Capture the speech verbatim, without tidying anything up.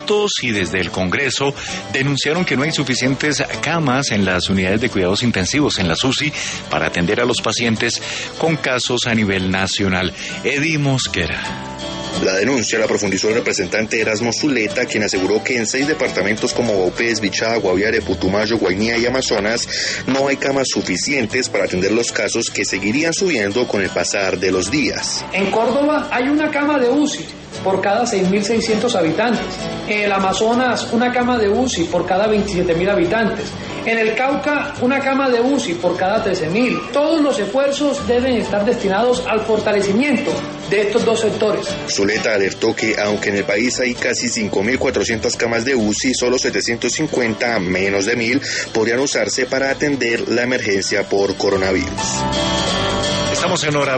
Y desde el Congreso denunciaron que no hay suficientes camas en las unidades de cuidados intensivos, en las U C I, para atender a los pacientes con casos a nivel nacional. Eddie Mosquera. La denuncia la profundizó el representante Erasmo Zuleta, quien aseguró que en seis departamentos como Vaupés, Bichada, Guaviare, Putumayo, Guainía y Amazonas no hay camas suficientes para atender los casos que seguirían subiendo con el pasar de los días. En Córdoba hay una cama de U C I por cada seis mil seiscientos habitantes. En el Amazonas, una cama de U C I por cada veintisiete mil habitantes. En el Cauca, una cama de U C I por cada trece mil. Todos los esfuerzos deben estar destinados al fortalecimiento de estos dos sectores. Zuleta alertó que aunque en el país hay casi cinco mil cuatrocientas camas de U C I, solo setecientos cincuenta, menos de mil, podrían usarse para atender la emergencia por coronavirus. Estamos en hora